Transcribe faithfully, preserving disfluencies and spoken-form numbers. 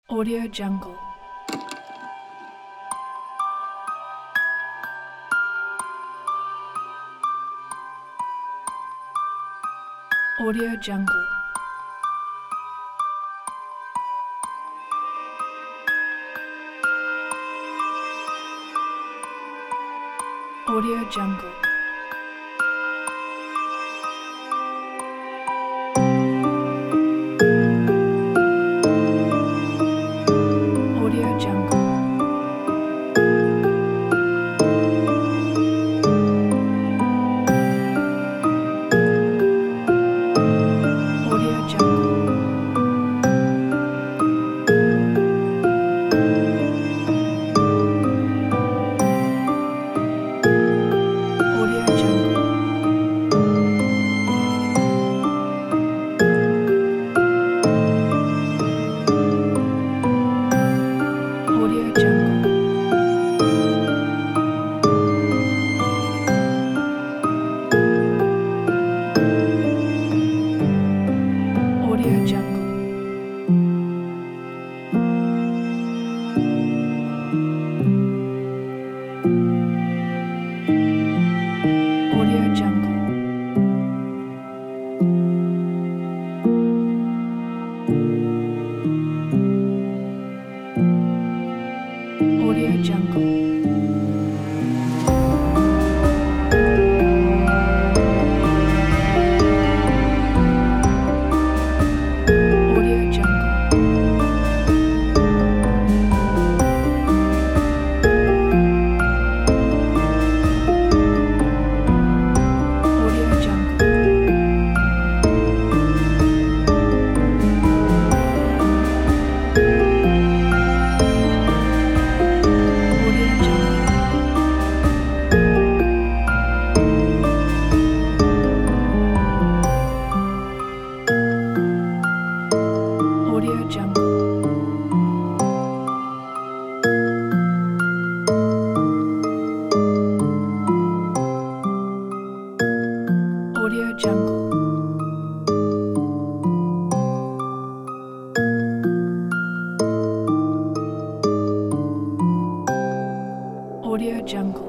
Audio Jungle. Audio Jungle. Audio Jungle. Audio Jungle. Audio Jungle. Audio Jungle. Audio Jungle. Audio Jungle. Audio Jungle. Audio Jungle. Audio Jungle. Audio Jungle. Audio Jungle. Audio Jungle. Audio Jungle. Audio Jungle.